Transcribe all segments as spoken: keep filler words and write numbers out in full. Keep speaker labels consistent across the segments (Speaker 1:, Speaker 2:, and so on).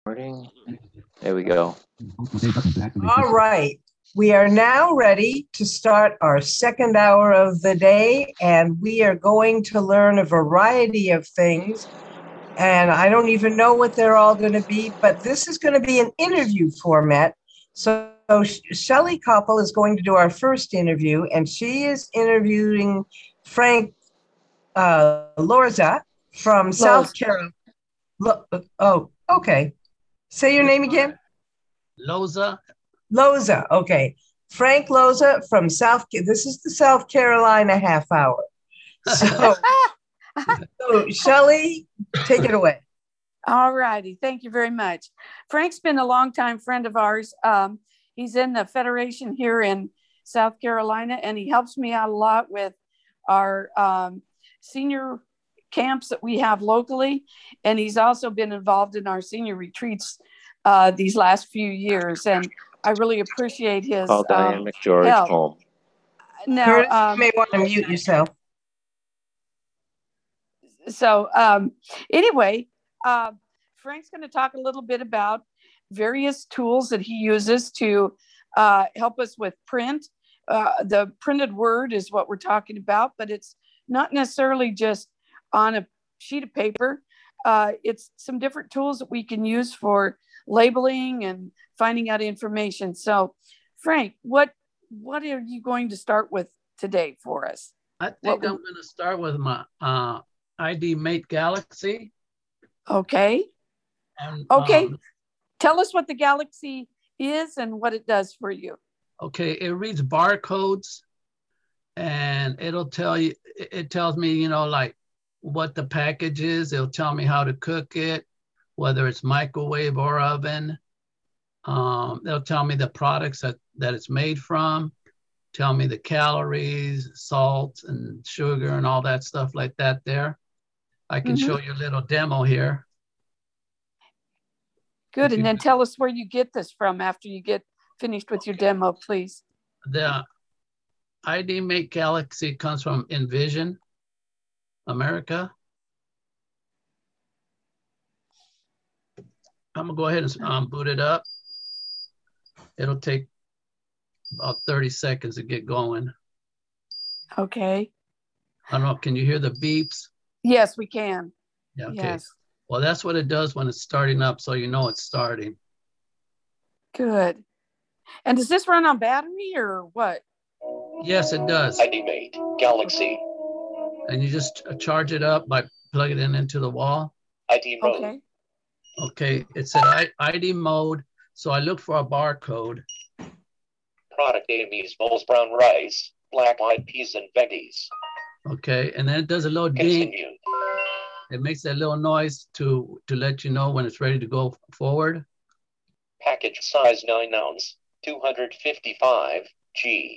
Speaker 1: Recording. There we go.
Speaker 2: All right. We are now ready to start our second hour of the day, and we are going to learn a variety of things. And I don't even know what they're all going to be, but this is going to be an interview format. So Shelley Koppel is going to do our first interview, and she is interviewing Frank uh, Lorza from South Carolina. Lo- oh, okay. Say your name again.
Speaker 3: Loza.
Speaker 2: Loza, okay. Frank Loza from South, this is the South Carolina half hour. So, so Shelley, take it away.
Speaker 4: All righty, thank you very much. Frank's been a longtime friend of ours. Um, he's in the Federation here in South Carolina, and he helps me out a lot with our um, senior camps that we have locally. And he's also been involved in our senior retreats uh, these last few years. And I really appreciate his
Speaker 1: Call Diane
Speaker 4: um,
Speaker 1: McGeorge
Speaker 4: help.
Speaker 1: home.
Speaker 4: Now,
Speaker 2: Curtis,
Speaker 4: um,
Speaker 2: you may want to mute yourself.
Speaker 4: So um, anyway, uh, Frank's going to talk a little bit about various tools that he uses to uh, help us with print. Uh, the printed word is what we're talking about, but it's not necessarily just on a sheet of paper. Uh, it's some different tools that we can use for labeling and finding out information. So, Frank, what what are you going to start with today for us?
Speaker 3: I think
Speaker 4: What
Speaker 3: I'm
Speaker 4: we-
Speaker 3: going to start with my uh, I D Mate Galaxy.
Speaker 4: Okay.
Speaker 3: And,
Speaker 4: Okay.
Speaker 3: um,
Speaker 4: Tell us what the Galaxy is and what it does for you.
Speaker 3: okay, it reads barcodes, and it'll tell you. It it tells me, you know, like what the package is. It'll tell me how to cook it, whether it's microwave or oven. Um, they'll tell me the products that, that it's made from, tell me the calories, salt and sugar and all that stuff like that there. I can
Speaker 4: Mhm.
Speaker 3: show you a little demo here.
Speaker 4: Good.
Speaker 3: If
Speaker 4: And
Speaker 3: you-
Speaker 4: then tell us where you get this from after you get finished with your demo, please.
Speaker 3: The I D Mate Galaxy comes from Envision America. I'm gonna go ahead and um, boot it up. It'll take about thirty seconds to get going.
Speaker 4: Okay.
Speaker 3: I don't know, can you hear the beeps?
Speaker 4: Yes, we can.
Speaker 3: Yeah, okay.
Speaker 4: Yes.
Speaker 3: Well, that's what it does when it's starting up, so you know it's starting.
Speaker 4: Good. And does this run on battery or what?
Speaker 3: Yes, it does.
Speaker 5: I D Mate Galaxy.
Speaker 3: And you just ch- charge it up by plugging it into the wall.
Speaker 5: I D mode.
Speaker 4: Okay.
Speaker 3: Okay, it said I- ID mode, so I look for a barcode.
Speaker 5: Product Amy's bowls brown rice, black eyed peas and veggies.
Speaker 3: Okay, and then it does a little ding.
Speaker 5: Continue.
Speaker 3: It makes that little noise to, to let you know when it's ready to go forward.
Speaker 5: Package size nine ounce, two hundred fifty-five G.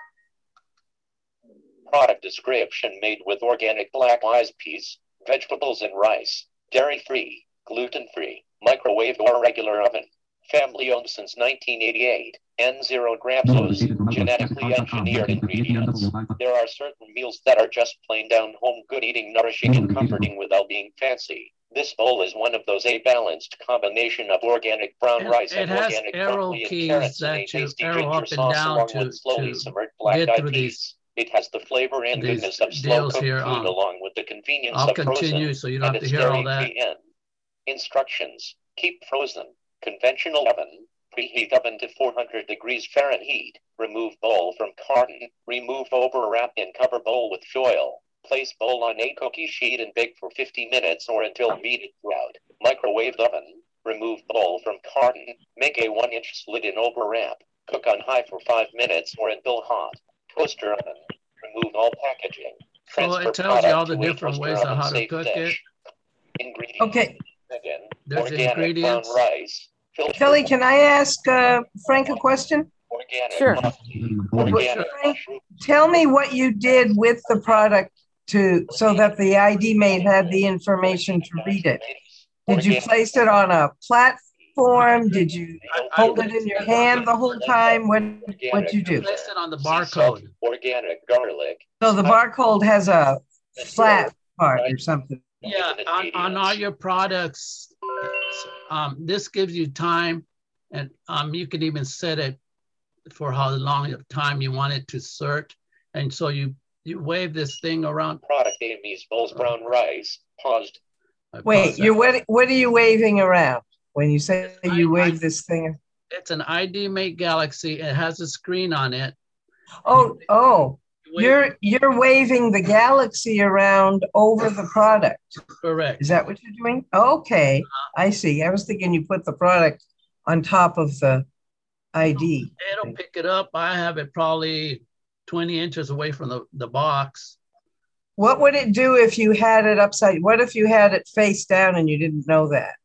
Speaker 5: Product description: made with organic black eyed peas, vegetables and rice, dairy-free, gluten-free, microwave or regular oven. Family owned since nineteen eighty-eight. N zero grams, genetically engineered ingredients. There are certain meals that are just plain down home good eating, nourishing and comforting without being fancy. This bowl is one of those, a balanced combination of organic brown
Speaker 3: It-
Speaker 5: rice
Speaker 3: it
Speaker 5: and
Speaker 3: has
Speaker 5: organic
Speaker 3: arrow
Speaker 5: broccoli and
Speaker 3: keys
Speaker 5: carrots and a
Speaker 3: that you
Speaker 5: tasty
Speaker 3: arrow
Speaker 5: ginger
Speaker 3: up and
Speaker 5: sauce
Speaker 3: down
Speaker 5: along
Speaker 3: to-
Speaker 5: with slowly
Speaker 3: to
Speaker 5: simmered black
Speaker 3: get
Speaker 5: eyed
Speaker 3: through
Speaker 5: peas.
Speaker 3: these-
Speaker 5: It has the flavor and
Speaker 3: these
Speaker 5: goodness of slow
Speaker 3: deals
Speaker 5: cooked
Speaker 3: here
Speaker 5: food
Speaker 3: on.
Speaker 5: along with the convenience
Speaker 3: I'll
Speaker 5: of
Speaker 3: continue
Speaker 5: frozen
Speaker 3: so you don't
Speaker 5: and
Speaker 3: have to
Speaker 5: it's
Speaker 3: hear all that.
Speaker 5: dairy-free in. Instructions: keep frozen. Conventional oven. Preheat oven to four hundred degrees Fahrenheit. Remove bowl from carton. Remove overwrap and cover bowl with foil. Place bowl on a cookie sheet and bake for fifty minutes or until beaded throughout. Microwave oven. Remove bowl from carton. Make a one inch slit in overwrap. Cook on high for five minutes or until hot. Toaster oven. Remove all packaging.
Speaker 3: So
Speaker 5: Transfer
Speaker 3: it tells you all
Speaker 5: product
Speaker 3: the
Speaker 5: to a
Speaker 3: different
Speaker 5: toaster
Speaker 3: ways of
Speaker 5: oven
Speaker 3: how to
Speaker 5: safe
Speaker 3: cook it.
Speaker 5: dish. Ingredients.
Speaker 2: Okay.
Speaker 5: Again,
Speaker 3: There's the
Speaker 5: organic brown
Speaker 3: ingredients.
Speaker 5: rice. Filtered
Speaker 2: Shelley, can I ask uh, Frank a question?
Speaker 5: organic
Speaker 4: Sure.
Speaker 5: broccoli, organic
Speaker 2: Frank,
Speaker 5: mushroom.
Speaker 2: tell me what you did with the product to, so that the I D Mate had the information to read it. Did you place it on a platform? Did you hold it in your hand the whole time? What, what'd you do?
Speaker 3: Place it on the
Speaker 5: Sea salt,
Speaker 3: barcode.
Speaker 5: organic garlic.
Speaker 2: So the barcode has a flat part or something.
Speaker 3: Yeah, on, on all your products, um, this gives you time, and um, you can even set it for how long of time you want it to cert. And so you you wave this thing around.
Speaker 5: Product Amy's Bowls Brown Rice. Paused.
Speaker 3: I
Speaker 2: Wait,
Speaker 3: pause
Speaker 2: you're
Speaker 3: that.
Speaker 2: what, what are you waving around when you say you wave this thing?
Speaker 3: It's an I D Mate Galaxy. It has a screen on it.
Speaker 2: Oh, oh,
Speaker 3: You wave-
Speaker 2: you're, you're waving the Galaxy around over the product.
Speaker 3: correct.
Speaker 2: Is that what you're doing? Okay, I see. I was thinking you put the product on top of the I D.
Speaker 3: It'll pick it up. I have it probably twenty inches away from the, the box.
Speaker 2: What would it do if you had it upside? What if you had it face down and you didn't know that?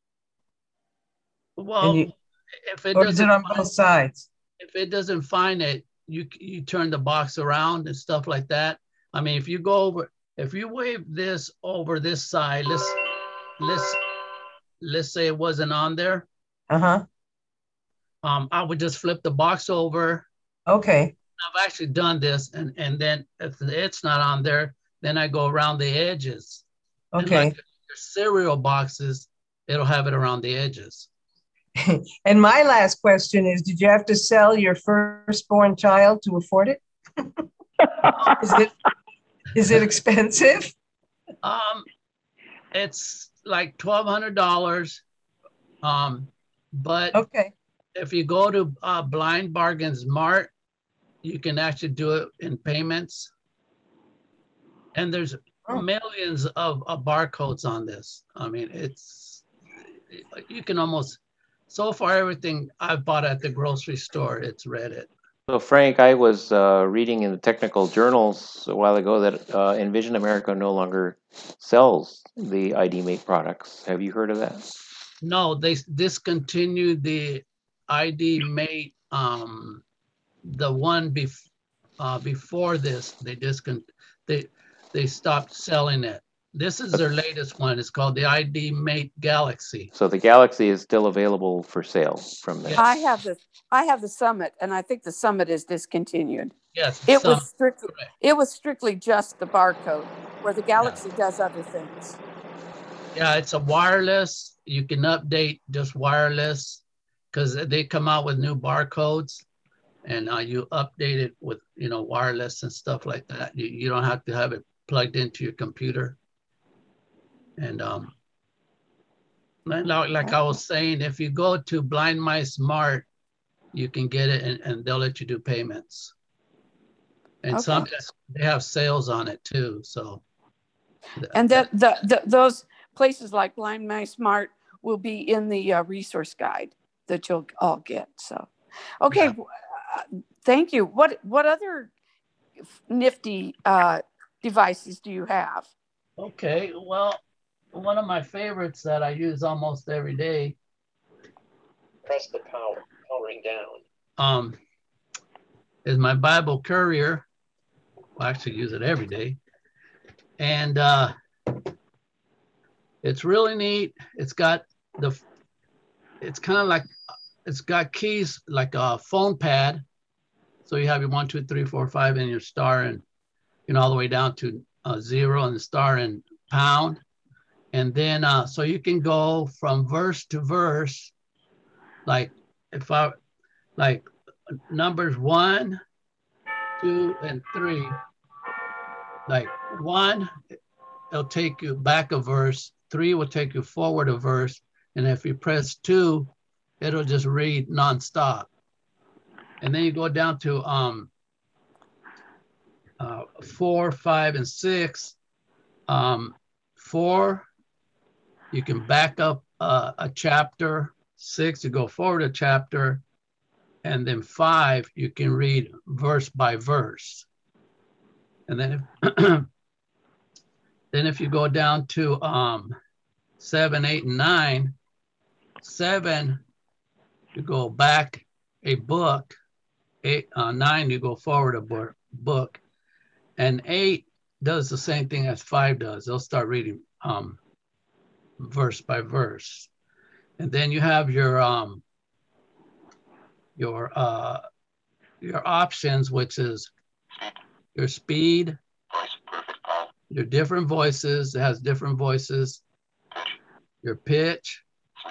Speaker 3: Well,
Speaker 2: you-
Speaker 3: if it
Speaker 2: Or is
Speaker 3: doesn't
Speaker 2: it on
Speaker 3: find,
Speaker 2: both sides?
Speaker 3: if it doesn't find it, you you turn the box around and stuff like that. I mean, if you go over, if you wave this over this side, let's let's let's say it wasn't on there.
Speaker 2: Uh-huh.
Speaker 3: Um, I would just flip the box over.
Speaker 2: Okay.
Speaker 3: I've actually done this, and and then if it's not on there, then I go around the edges. And
Speaker 2: Okay.
Speaker 3: like your cereal boxes, it'll have it around the edges.
Speaker 2: And my last question is, did you have to sell your firstborn child to afford it? Is it is it expensive?
Speaker 3: Um, it's like twelve hundred dollars. Um, but
Speaker 2: Okay.
Speaker 3: if you go to uh, Blind Bargains Mart, you can actually do it in payments. And there's
Speaker 2: Oh.
Speaker 3: millions of, of barcodes on this. I mean, it's, you can almost, so far everything I've bought at the grocery store, it's read it.
Speaker 1: So Frank, I was uh, reading in the technical journals a while ago that uh, Envision America no longer sells the I D Mate products. Have you heard of that?
Speaker 3: No, they discontinued the I D Mate, um, the one bef uh, before this, they discon they they stopped selling it. This is their latest one. It's called the I D Mate Galaxy.
Speaker 1: So the Galaxy is still available for sale from there.
Speaker 4: I have the I have the Summit, and I think the Summit is discontinued.
Speaker 3: Yes,
Speaker 4: It
Speaker 3: some-
Speaker 4: was strictly
Speaker 3: correct.
Speaker 4: it was strictly just the barcode, where the Galaxy does other things.
Speaker 3: Yeah, it's a wireless. You can update just wireless because they come out with new barcodes, and uh, you update it with, you know, wireless and stuff like that. You, you don't have to have it plugged into your computer. And um, like, like I was saying, if you go to Blind Mice Mart, you can get it, and, and they'll let you do payments. And
Speaker 4: Okay.
Speaker 3: sometimes they have sales on it too. So,
Speaker 4: And that the, the those places like Blind Mice Mart will be in the uh, resource guide that you'll all get. So, okay,
Speaker 3: Yeah.
Speaker 4: uh, thank you. What what other nifty uh, devices do you have?
Speaker 3: okay, well, one of my favorites that I use almost every day
Speaker 5: Press the power. Powering down.
Speaker 3: um, is my Bible Courier. I actually use it every day. And uh, it's really neat. It's got the, it's kind of like, it's got keys like a phone pad. So you have your one, two, three, four, five, and your star, and you know, all the way down to uh, zero and the star and pound. And then, uh, so you can go from verse to verse, like if I, like numbers one, two, and three, like one, it'll take you back a verse, three will take you forward a verse, and if you press two, it'll just read nonstop. And then you go down to um, uh, four, five, and six. Um, four, you can back up uh, a chapter. Six, you go forward a chapter. And then five, you can read verse by verse. And then if, then if you go down to um, seven, eight, and nine, seven, you go back a book. Eight, uh, nine, you go forward a book, book. And eight does the same thing as five does. They'll start reading um, verse by verse. And then you have your um, your uh, your options, which is your speed, your different voices. It has different voices. Your pitch,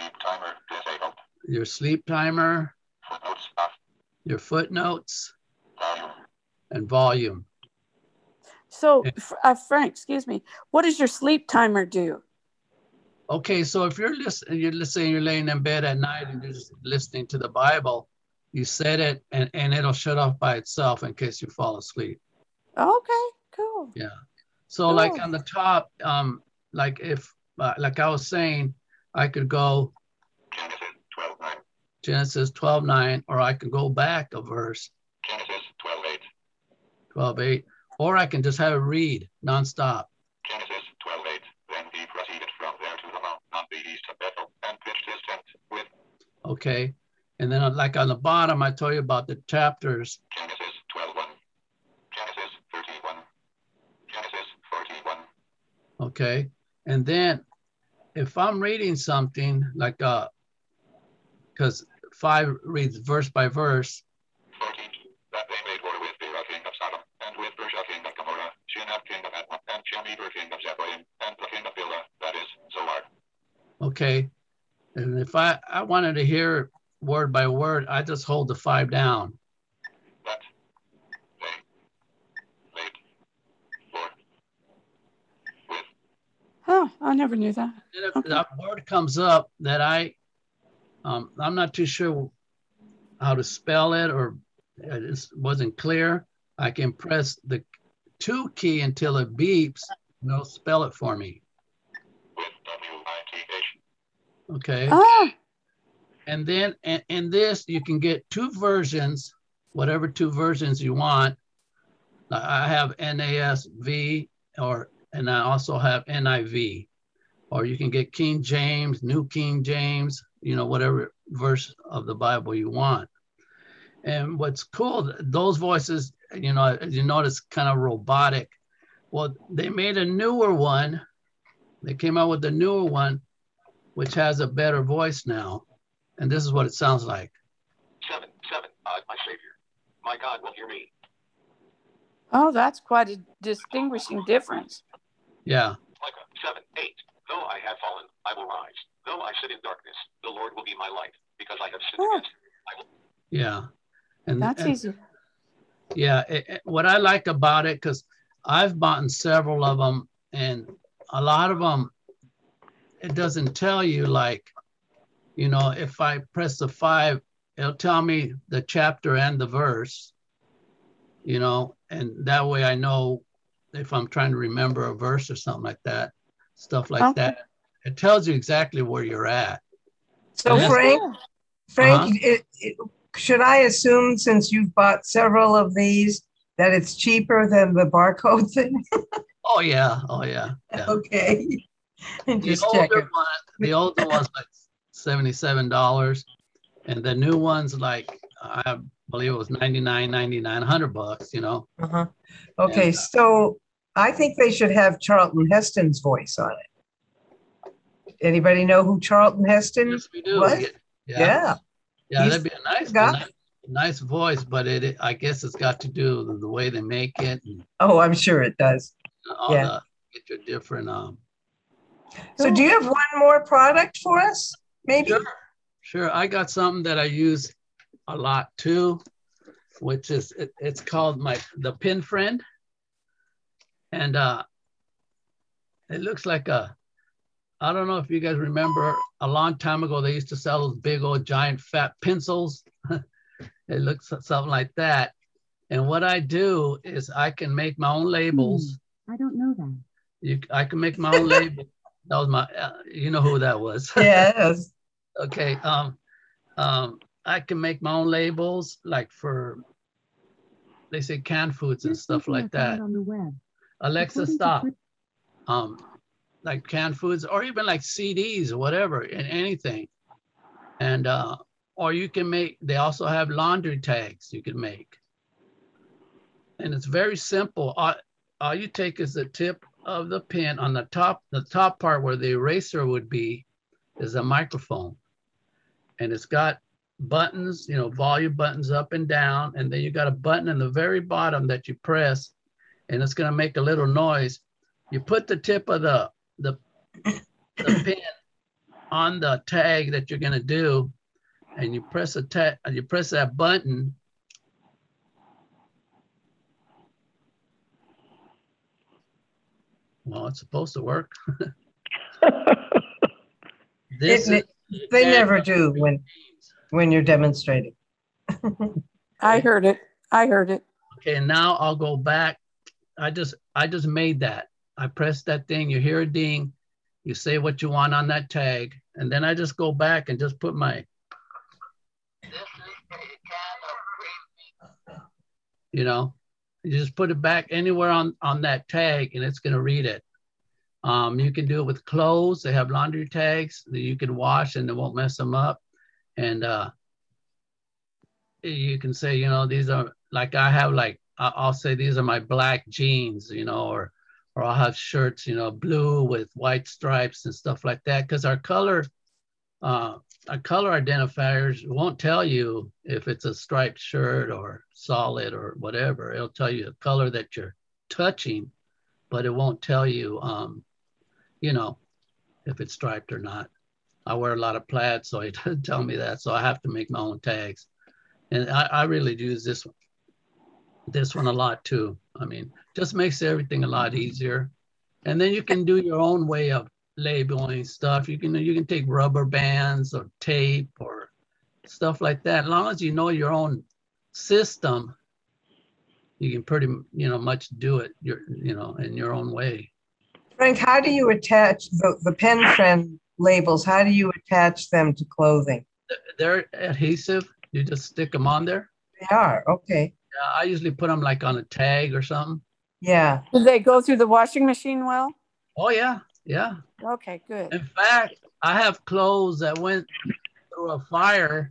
Speaker 3: your sleep timer,
Speaker 5: Footnotes.
Speaker 3: your footnotes,
Speaker 5: Volume.
Speaker 3: and volume.
Speaker 4: So,
Speaker 3: And-
Speaker 4: uh, Frank, excuse me, what does your sleep timer do?
Speaker 3: Okay, so if you're listening, you're listening, you're laying in bed at night and you're just listening to the Bible, you set it and, and it'll shut off by itself in case you fall asleep.
Speaker 4: Okay, cool.
Speaker 3: Yeah. So
Speaker 4: Cool.
Speaker 3: like on the top, um, like if, uh, like I was saying, I could go
Speaker 5: Genesis twelve nine.
Speaker 3: Genesis twelve nine, or I can go back a verse,
Speaker 5: Genesis twelve eight.
Speaker 3: twelve eight, or I can just have it read nonstop.
Speaker 5: Genesis twelve eight. Then he proceeded from there to the mount on the east of Bethel and pitched his tent with.
Speaker 3: Okay. And then like on the bottom, I told you about the chapters.
Speaker 5: Genesis twelve one. Genesis thirty-one. Genesis forty-one.
Speaker 3: Okay. And then if I'm reading something like, uh, because five reads verse by verse.
Speaker 5: fourteen. That they made war with Bera king of Sodom, and with Bersha king of Gomorrah, Shinab king of Admah, and Shemeber king of Zeboim, and the king of Bela, that is Zoar.
Speaker 3: Okay. And if I, I wanted to hear word by word, I just hold the five down.
Speaker 5: That they made war with.
Speaker 4: Huh, I never knew that.
Speaker 3: And if
Speaker 4: Okay.
Speaker 3: that word comes up that I, um, I'm not too sure how to spell it or it just wasn't clear, I can press the two key until it beeps and it'll spell it for me.
Speaker 5: With W I T H.
Speaker 3: Okay.
Speaker 4: Ah,
Speaker 3: And then in, in this, you can get two versions, whatever two versions you want. I have N A S V or, and I also have N I V, or you can get King James, New King James, you know, whatever verse of the Bible you want. And what's cool, those voices, you know, as you notice, kind of robotic. Well, they made a newer one. They came out with a newer one, which has a better voice now. And this is what it sounds like.
Speaker 5: Seven, seven, uh, my Savior. My God will hear me.
Speaker 4: oh, that's quite a distinguishing difference.
Speaker 3: Yeah.
Speaker 5: Micah, seven, eight. Though I have fallen, I will rise. Though I sit in darkness, the Lord will be my light, because I have sinned
Speaker 4: Oh.
Speaker 5: against him. I will.
Speaker 3: Yeah. And
Speaker 4: That's
Speaker 3: and,
Speaker 4: easy.
Speaker 3: yeah, it, it- what I like about it, because I've bought several of them, and a lot of them, it doesn't tell you, like, you know, if I press the five, it'll tell me the chapter and the verse, you know, and that way I know if I'm trying to remember a verse or something like that, stuff like
Speaker 4: Okay.
Speaker 3: that. It tells you exactly where you're at.
Speaker 2: So
Speaker 3: Yes.
Speaker 2: Frank, Frank,
Speaker 3: Uh-huh.
Speaker 2: it, it, should I assume since you've bought several of these that it's cheaper than the barcode thing?
Speaker 3: Oh yeah, oh yeah, yeah.
Speaker 2: Okay. And
Speaker 3: The
Speaker 2: just
Speaker 3: older
Speaker 2: checking.
Speaker 3: one, the older one's like seventy-seven dollars, and the new one's like, I believe it was ninety-nine, ninety-nine, a hundred bucks, you know.
Speaker 2: Uh-huh. Okay,
Speaker 3: And, uh,
Speaker 2: so I think they should have Charlton Heston's voice on it. Anybody know who Charlton Heston?
Speaker 3: Yes, we do.
Speaker 2: What?
Speaker 3: Yeah, yeah,
Speaker 2: Yeah.
Speaker 3: yeah,
Speaker 2: He's
Speaker 3: that'd be a nice, a
Speaker 2: guy.
Speaker 3: nice, nice voice, but it, it- I guess it's got to do with the way they make it and
Speaker 2: Oh, I'm sure it does.
Speaker 3: all
Speaker 2: Yeah.
Speaker 3: the, get your different, um,
Speaker 2: So do you have one more product for us? Maybe?
Speaker 3: Sure, sure. I got something that I use a lot too, which is it, it's called my the Pin Friend, and uh, it looks like a. I don't know if you guys remember a long time ago they used to sell those big old giant fat pencils. It looks something like that, and what I do is I can make my own labels.
Speaker 6: I don't know that.
Speaker 3: You, I can make my own label. That was my. Uh, you know who that was.
Speaker 2: Yes.
Speaker 3: Okay. Um, um, I can make my own labels, like for, they say canned foods and
Speaker 6: Here's
Speaker 3: stuff
Speaker 6: something I
Speaker 3: like that.
Speaker 6: found on the web.
Speaker 3: Alexa,
Speaker 6: According to
Speaker 3: stop.
Speaker 6: Chris-
Speaker 3: Um, like canned foods, or even like C Ds or whatever, and anything. And uh, or you can make. They also have laundry tags you can make, and it's very simple. All, all you take is the tip of the pin on the top. The top part where the eraser would be is a microphone. And it's got buttons, you know, volume buttons up and down. And then you got a button in the very bottom that you press, and it's going to make a little noise. You put the tip of the, the, the pin on the tag that you're going to do, and you press a ta- you press that button. Well, it's supposed to work. This
Speaker 2: It,
Speaker 3: is,
Speaker 2: they never do when when you're demonstrating.
Speaker 4: I heard it. I heard it.
Speaker 3: Okay, now I'll go back. I just I just made that. I press that thing, you hear a ding, you say what you want on that tag, and then I just go back and just put my, you know, you just put it back anywhere on, on that tag and it's gonna read it. Um, you can do it with clothes. They have laundry tags that you can wash and it won't mess them up. And uh, you can say, you know, these are, like I have like, I'll say these are my black jeans, you know, or or I'll have shirts, you know, blue with white stripes and stuff like that. Because our color, uh, our color identifiers won't tell you if it's a striped shirt or solid or whatever. It'll tell you the color that you're touching, but it won't tell you, um, you know, if it's striped or not. I wear a lot of plaid, so it doesn't tell me that. So I have to make my own tags. And I, I really use this one, this one a lot too. I mean, just makes everything a lot easier. And then you can do your own way of labeling stuff. You can you can take rubber bands or tape or stuff like that. As long as you know your own system, you can pretty you know much do it your you know in your own way.
Speaker 2: Frank, how do you attach the, the pen friend labels? How do you attach them to clothing?
Speaker 3: They're adhesive. You just stick them on there.
Speaker 2: They are, okay.
Speaker 3: Yeah, I usually put them like on a tag or something.
Speaker 2: Yeah.
Speaker 4: Do they go through the washing machine well?
Speaker 3: Oh yeah, yeah.
Speaker 4: Okay, good.
Speaker 3: In fact, I have clothes that went through a fire.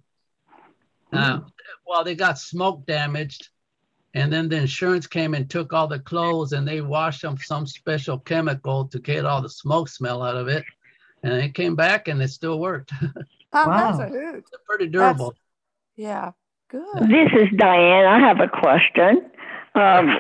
Speaker 3: Uh, well, they got smoke damaged, and then the insurance came and took all the clothes, and they washed them with some special chemical to get all the smoke smell out of it. And it came back, and it still worked.
Speaker 4: Oh,
Speaker 2: Wow.
Speaker 4: that's a hoot.
Speaker 3: They're pretty durable.
Speaker 4: That's, yeah, good.
Speaker 6: This is Diane. I have a question. Um,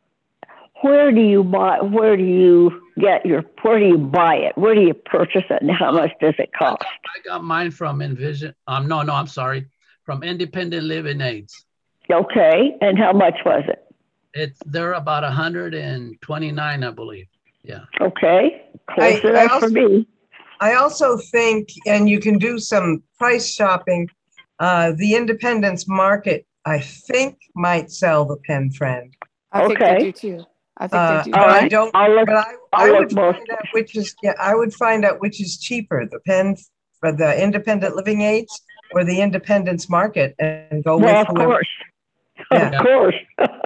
Speaker 6: where do you buy? Where do you get your? Where do you buy it? Where do you purchase it, and how much does it
Speaker 3: I
Speaker 6: cost?
Speaker 3: got, I got mine from Envision. Um, no, no, I'm sorry, from Independent Living Aids.
Speaker 6: Okay, and how much was it?
Speaker 3: It's they're about one hundred twenty-nine, I believe. Yeah.
Speaker 6: Okay, close
Speaker 2: I- I
Speaker 6: enough
Speaker 2: also-
Speaker 6: for me.
Speaker 2: I also think, and you can do some price shopping, uh, the Independence Market, I think, might sell the pen friend.
Speaker 4: I think
Speaker 6: Okay.
Speaker 4: they do too. I think
Speaker 2: Uh,
Speaker 4: they do.
Speaker 2: but
Speaker 6: All
Speaker 2: I
Speaker 6: right.
Speaker 2: don't,
Speaker 6: I'll look.
Speaker 2: but I,
Speaker 6: I'll
Speaker 2: I
Speaker 6: look
Speaker 2: would
Speaker 6: both
Speaker 2: find out which is, yeah, I would find out which is cheaper, the pen, for the Independent Living Aids or the Independence Market, and go
Speaker 6: Well,
Speaker 2: with
Speaker 6: of
Speaker 2: whoever.
Speaker 6: course,
Speaker 2: Yeah.
Speaker 6: of course.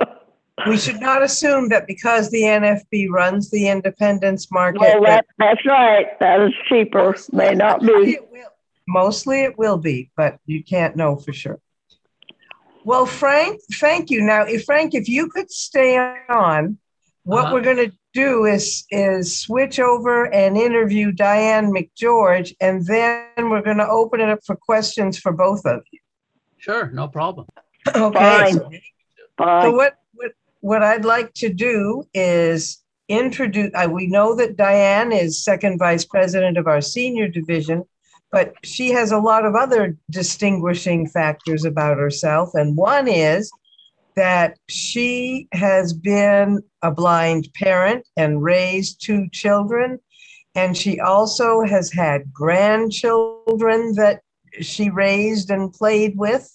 Speaker 2: We should not assume that because the N F B runs the Independence Market.
Speaker 6: Well,
Speaker 2: that-
Speaker 6: that, that's right. That is cheaper. May not
Speaker 2: Mostly
Speaker 6: be.
Speaker 2: it will- Mostly it will be, but you can't know for sure. Well, Frank, thank you. Now, if Frank, if you could stay on, what
Speaker 3: Uh-huh.
Speaker 2: we're going to do is is switch over and interview Diane McGeorge, and then we're going to open it up for questions for both of you.
Speaker 3: Sure, no problem.
Speaker 2: Okay.
Speaker 6: Fine.
Speaker 2: So,
Speaker 6: Fine.
Speaker 2: so what, what what I'd like to do is introduce. Uh, we know that Diane is second vice president of our senior division, but she has a lot of other distinguishing factors about herself, and one is that she has been a blind parent and raised two children. And she also has had grandchildren that she raised and played with.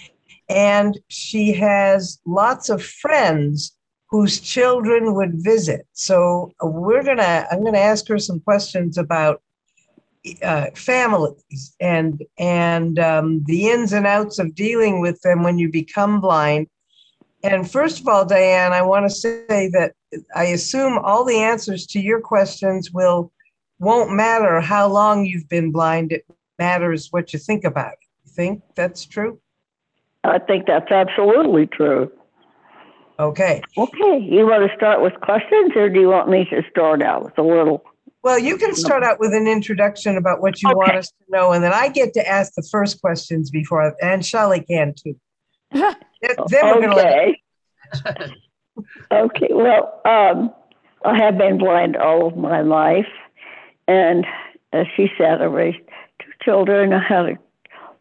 Speaker 2: And she has lots of friends whose children would visit. So we're gonna, I'm gonna ask her some questions about uh, families and, and um, the ins and outs of dealing with them when you become blind. And first of all, Diane, I want to say that I assume all the answers to your questions will, won't matter how long you've been blind. It matters what you think about it. You think that's true?
Speaker 6: I think that's absolutely true.
Speaker 2: Okay.
Speaker 6: Okay, you want to start with questions, or do you want me to start out with a little?
Speaker 2: Well, you can start out with an introduction about what you want
Speaker 6: Okay.
Speaker 2: us to know, and then I get to ask the first questions before, I- and Shelley can too. Then then we're gonna let,
Speaker 6: Okay. Okay, well, um, I have been blind all of my life. And as she said, I raised two children. I had a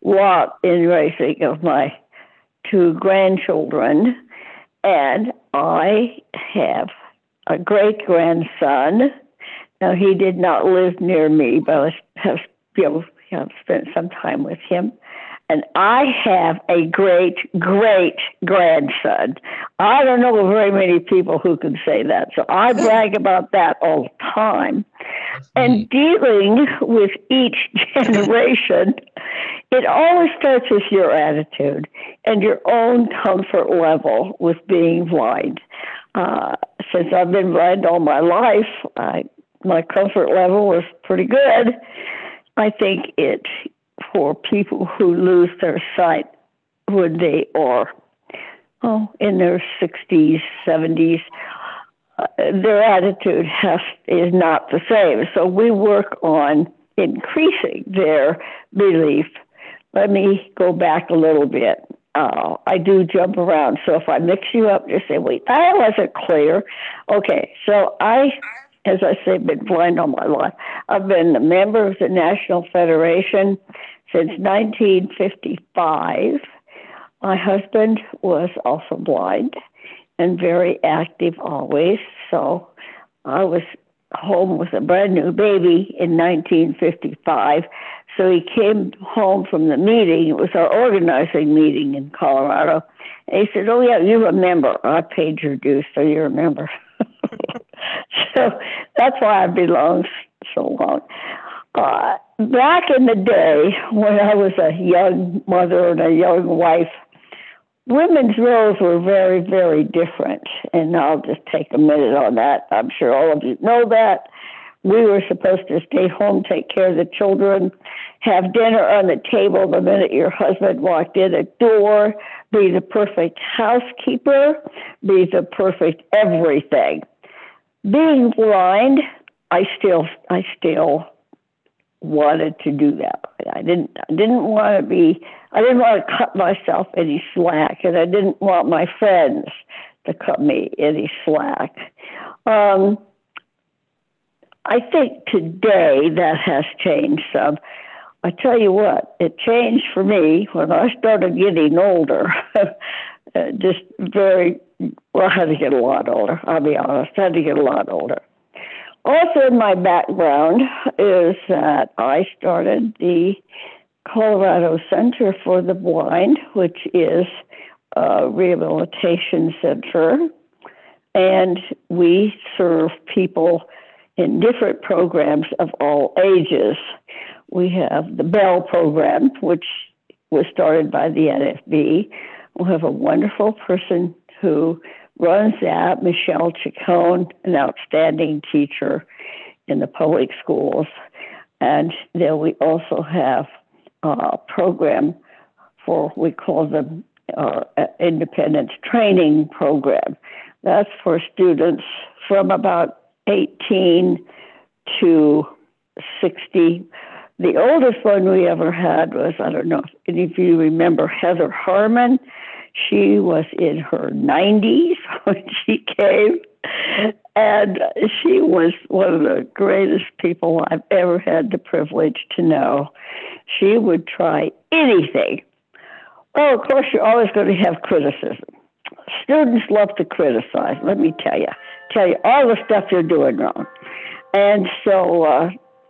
Speaker 6: lot in raising of my two grandchildren, and I have a great grandson. Now, he did not live near me, but I have, you know, have spent some time with him. And I have a great, great grandson. I don't know very many people who can say that. So I brag about that all the time. And dealing with each generation, it always starts with your attitude and your own comfort level with being blind. Uh, since I've been blind all my life, I, my comfort level is pretty good. I think it for people who lose their sight when they are oh, in their sixties, seventies, uh, their attitude has is not the same. So we work on increasing their belief. Let me go back a little bit. Uh, I do jump around. So if I mix you up, just say, wait, that wasn't clear. Okay, so I, as I say, been blind all my life. I've been a member of the National Federation since nineteen fifty-five. My husband was also blind and very active always. So I was home with a brand new baby in nineteen fifty-five. So he came home from the meeting. It was our organizing meeting in Colorado. And he said, oh, yeah, you remember. I paid your dues, so you remember. So that's why I belong so long. Uh, back in the day when I was a young mother and a young wife, women's roles were very, very different. And I'll just take a minute on that. I'm sure all of you know that. We were supposed to stay home, take care of the children, have dinner on the table the minute your husband walked in the door, be the perfect housekeeper, be the perfect everything. Being blind, I still, I still wanted to do that. I didn't, I didn't want to be, I didn't want to cut myself any slack, and I didn't want my friends to cut me any slack. Um, I think today that has changed some. I tell you what, it changed for me when I started getting older. Just very, well, I had to get a lot older. I'll be honest, I had to get a lot older. Also in my background is that I started the Colorado Center for the Blind, which is a rehabilitation center. And we serve people in different programs of all ages. We have the Bell program, which was started by the N F B. We have a wonderful person who runs that, Michelle Chacon, an outstanding teacher in the public schools. And then we also have a program for, we call the uh, Independence Training Program. That's for students from about eighteen to sixty. The oldest one we ever had was, I don't know if any of you remember Heather Harmon. She was in her nineties when she came, and she was one of the greatest people I've ever had the privilege to know. She would try anything. Oh, of course, you're always going to have criticism. Students love to criticize, let me tell you. Tell you all the stuff you're doing wrong. And so uh,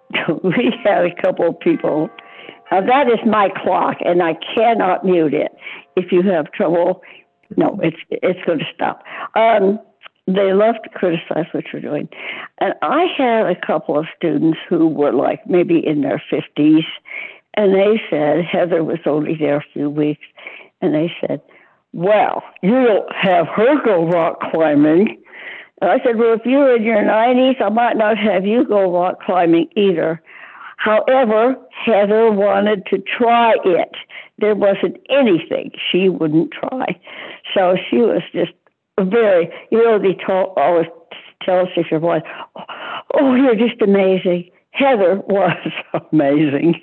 Speaker 6: we had a couple of people. Now, that is my clock, and I cannot mute it. If you have trouble, no, it's it's going to stop. Um, they love to criticize what you're doing. And I had a couple of students who were like maybe in their fifties, and they said, Heather was only there a few weeks, and they said, well, you don't have her go rock climbing. And I said, well, if you're in your nineties, I might not have you go rock climbing either. However, Heather wanted to try it. There wasn't anything she wouldn't try. So she was just very, you know, they told, always tell us if you're blind, oh, you're just amazing. Heather was amazing.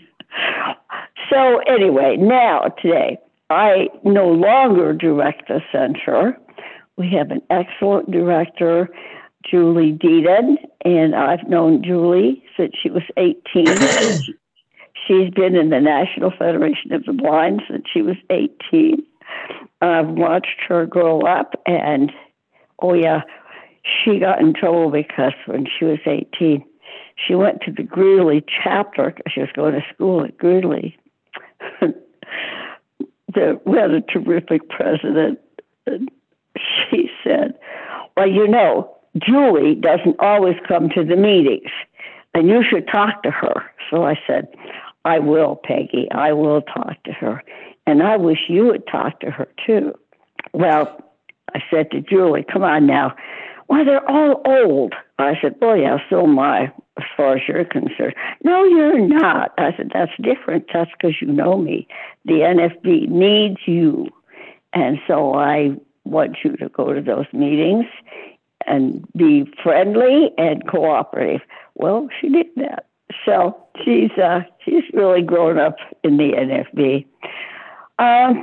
Speaker 6: So anyway, now today, I no longer direct the center. We have an excellent director, Julie Deedon, and I've known Julie since she was eighteen. She's been in the National Federation of the Blind since she was eighteen. I've watched her grow up, and oh yeah, she got in trouble because when she was eighteen, she went to the Greeley chapter because she was going to school at Greeley. the, we had a terrific president. And she said, well, you know, Julie doesn't always come to the meetings, and you should talk to her. So I said, I will, Peggy. I will talk to her. And I wish you would talk to her, too. Well, I said to Julie, come on now. Well, they're all old. I said, well, yeah, so am I, as far as you're concerned. No, you're not. I said, that's different. That's because you know me. The N F B needs you. And so I want you to go to those meetings and be friendly and cooperative. Well, she did that. So she's uh, she's really grown up in the N F B. Um,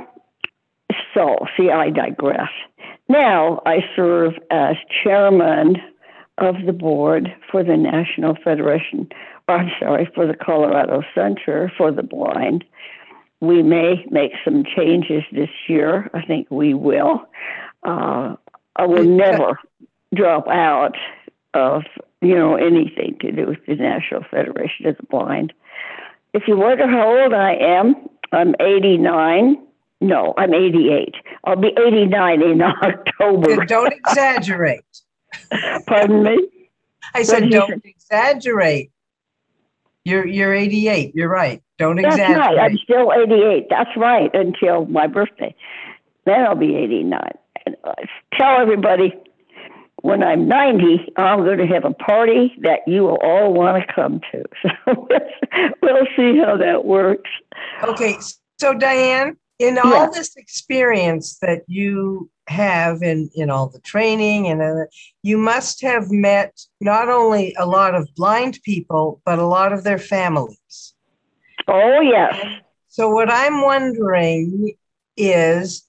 Speaker 6: so, see, I digress. Now I serve as chairman of the board for the National Federation, or I'm sorry, for the Colorado Center for the Blind. We may make some changes this year. I think we will. Uh, I will never drop out of, you know, anything to do with the National Federation of the Blind. If you wonder how old I am, I'm eighty-nine. No, I'm eighty-eight. I'll be eighty-nine in October.
Speaker 2: Don't exaggerate.
Speaker 6: Pardon me?
Speaker 2: I said, don't exaggerate. You're you're eighty-eight. You're right. Don't
Speaker 6: That's
Speaker 2: exaggerate.
Speaker 6: right. I'm still eighty-eight. That's right, until my birthday. Then I'll be eighty-nine. And uh, tell everybody, when I'm ninety, I'm going to have a party that you will all want to come to. So we'll see how that works.
Speaker 2: Okay. So, Diane, in all
Speaker 6: Yeah.
Speaker 2: this experience that you have in, in all the training, and uh, you must have met not only a lot of blind people, but a lot of their families.
Speaker 6: Oh, yes.
Speaker 2: So what I'm wondering is,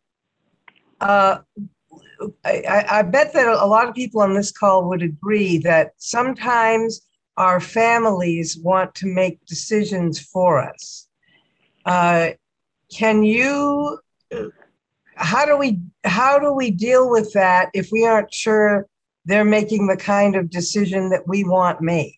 Speaker 2: uh, I, I bet that a lot of people on this call would agree that sometimes our families want to make decisions for us. Uh, can you, how do we, how do we deal with that if we aren't sure they're making the kind of decision that we want made?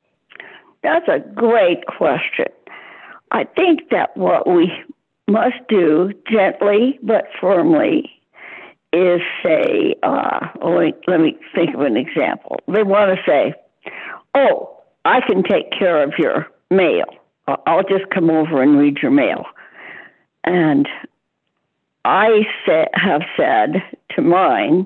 Speaker 6: That's a great question. I think that what we must do gently but firmly is say, uh, let, me, let me think of an example. They want to say, oh, I can take care of your mail. I'll just come over and read your mail. And I say, have said to mine,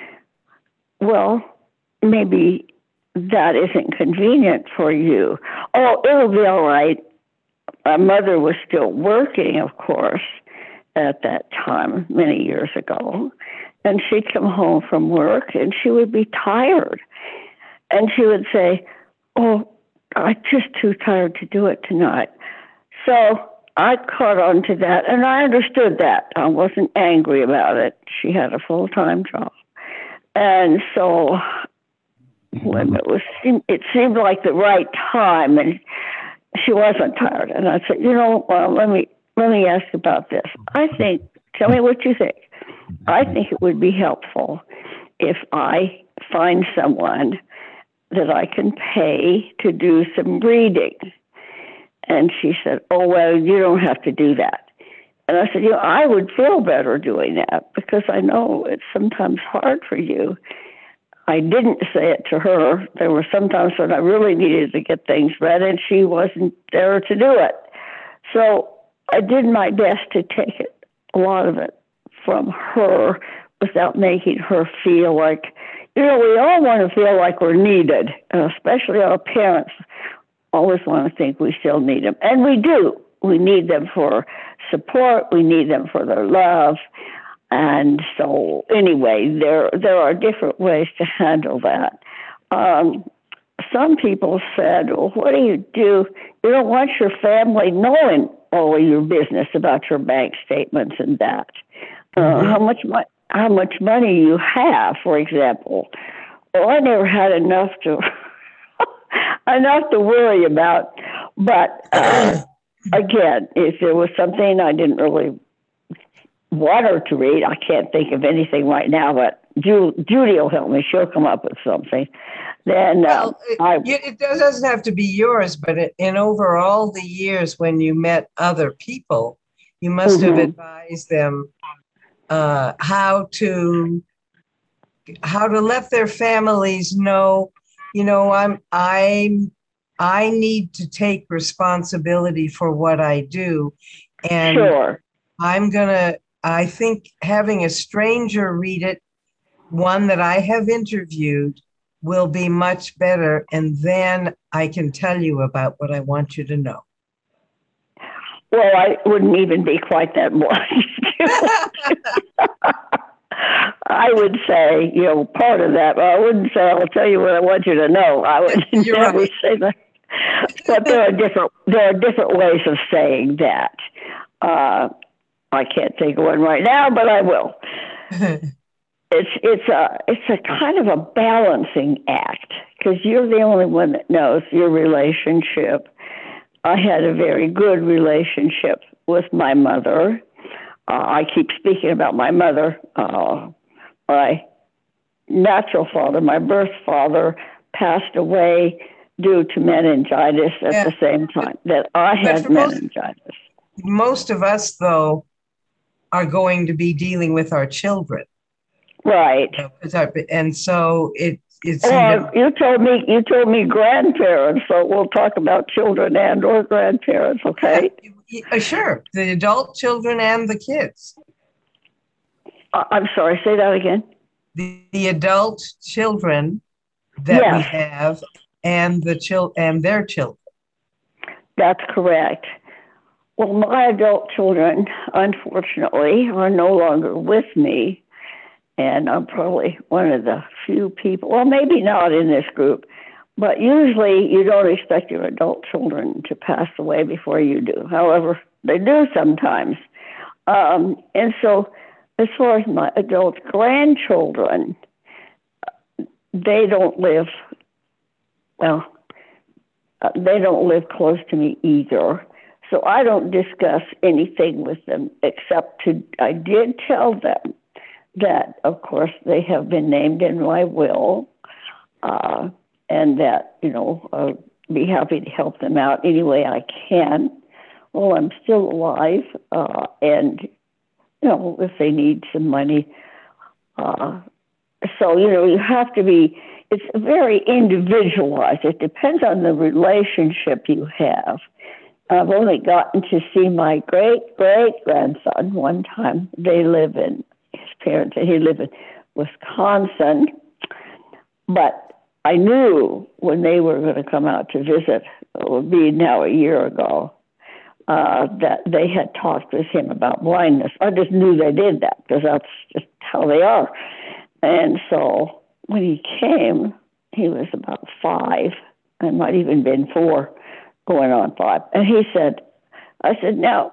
Speaker 6: well, maybe that isn't convenient for you. Oh, it'll be all right. My mother was still working, of course, at that time, many years ago. And she'd come home from work and she would be tired. And she would say, oh, I'm just too tired to do it tonight. So I caught on to that, and I understood that. I wasn't angry about it. She had a full-time job. And so when it was, it seemed like the right time, and she wasn't tired. And I said, you know, well, let me let me ask about this. I think, tell me what you think. I think it would be helpful if I find someone that I can pay to do some reading. And she said, oh, well, you don't have to do that. And I said, you know, I would feel better doing that because I know it's sometimes hard for you. I didn't say it to her. There were some times when I really needed to get things read and she wasn't there to do it. So I did my best to take it, a lot of it from her without making her feel like, you know, we all want to feel like we're needed, especially our parents always want to think we still need them. And we do. We need them for support. We need them for their love. And so anyway, there there are different ways to handle that. Um, some people said, well, what do you do? You don't want your family knowing all of your business about your bank statements and that. Uh, mm-hmm. How much money? How much money you have, for example. Well, I never had enough to enough to worry about, but uh, again, if there was something I didn't really want her to read, I can't think of anything right now, but Ju- Judy will help me. She'll come up with something. Then
Speaker 2: Well,
Speaker 6: uh,
Speaker 2: it,
Speaker 6: I,
Speaker 2: it doesn't have to be yours, but it, in over all the years when you met other people, you must have
Speaker 6: Mhm.
Speaker 2: advised them uh, how to how to let their families know, you know, I'm I'm I need to take responsibility for what I do, and
Speaker 6: sure.
Speaker 2: I'm gonna. I think having a stranger read it, one that I have interviewed, will be much better, and then I can tell you about what I want you to know.
Speaker 6: Well, I wouldn't even be quite that much. I would say, you know, part of that, but I wouldn't say, I'll tell you what I want you to know. I would
Speaker 2: You're
Speaker 6: never
Speaker 2: right.
Speaker 6: say that. But there are different there are different ways of saying that. Uh, I can't think of one right now, but I will. It's it's a it's a kind of a balancing act because you're the only one that knows your relationship. I had a very good relationship with my mother. Uh, I keep speaking about my mother. Uh, my natural father, my birth father, passed away due to meningitis at
Speaker 2: Yeah.
Speaker 6: the same time that I
Speaker 2: But
Speaker 6: had
Speaker 2: for most-
Speaker 6: meningitis.
Speaker 2: Most of us, though, are going to be dealing with our children.
Speaker 6: Right.
Speaker 2: You know, 'cause our- and so it, it's
Speaker 6: Well,
Speaker 2: even,
Speaker 6: you told me you told me grandparents, so we'll talk about children and or grandparents, okay?
Speaker 2: yeah, uh, sure, the adult children and the kids.
Speaker 6: I- I'm sorry, say that again.
Speaker 2: The, the adult children that we
Speaker 6: Yes.
Speaker 2: have and the chil- and their children.
Speaker 6: That's correct. Well, my adult children, unfortunately, are no longer with me. And I'm probably one of the few people, well, maybe not in this group, but usually you don't expect your adult children to pass away before you do. However, they do sometimes. Um, and so, as far as my adult grandchildren, they don't live, well, uh, they don't live close to me either. So I don't discuss anything with them except to, I did tell them that, of course, they have been named in my will, uh, and that, you know, I'll be happy to help them out any way I can while I'm still alive. Uh, and, you know, if they need some money. Uh, so, you know, you have to be, it's very individualized. It depends on the relationship you have. I've only gotten to see my great great grandson one time. They live in, his parents, he lived in Wisconsin, but I knew when they were going to come out to visit, it would be now a year ago, uh, that they had talked with him about blindness. I just knew they did that because that's just how they are. And so when he came, he was about five, and might even been four, going on five. And he said, I said, now,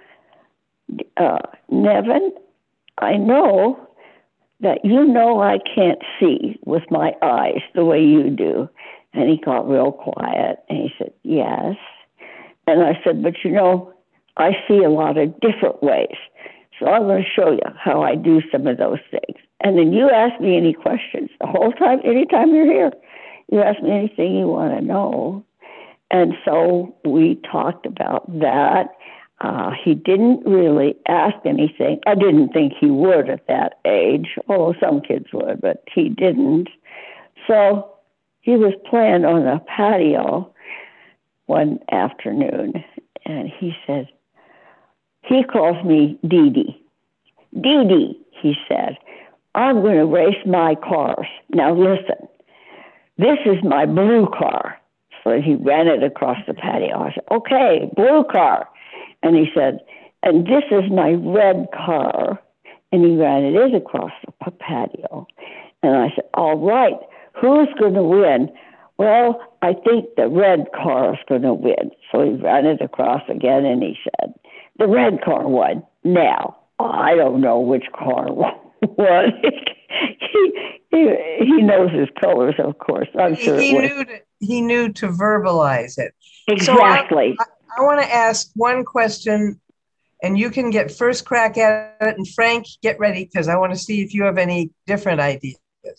Speaker 6: uh, Nevin, I know that you know I can't see with my eyes the way you do. And he got real quiet, and he said, yes. And I said, but you know, I see a lot of different ways. So I'm going to show you how I do some of those things. And then you ask me any questions the whole time, anytime you're here. You ask me anything you want to know. And so we talked about that. Uh, he didn't really ask anything. I didn't think he would at that age, although some kids would, but he didn't. So he was playing on a patio one afternoon, and he said, he calls me Dee Dee. Dee Dee, he said, I'm going to race my cars. Now listen, this is my blue car. So he ran it across the patio. I said, okay, blue car. And he said, and this is my red car. And he ran it across the patio. And I said, all right, who's going to win? Well, I think the red car is going to win. So he ran it across again, and he said, the red car won. Now, I don't know which car won. he, he, he knows his colors, of course. I'm sure
Speaker 2: he
Speaker 6: it was.
Speaker 2: knew to, he knew to verbalize it.
Speaker 6: Exactly.
Speaker 2: So I want to ask one question, and you can get first crack at it. And Frank, get ready, because I want to see if you have any different ideas.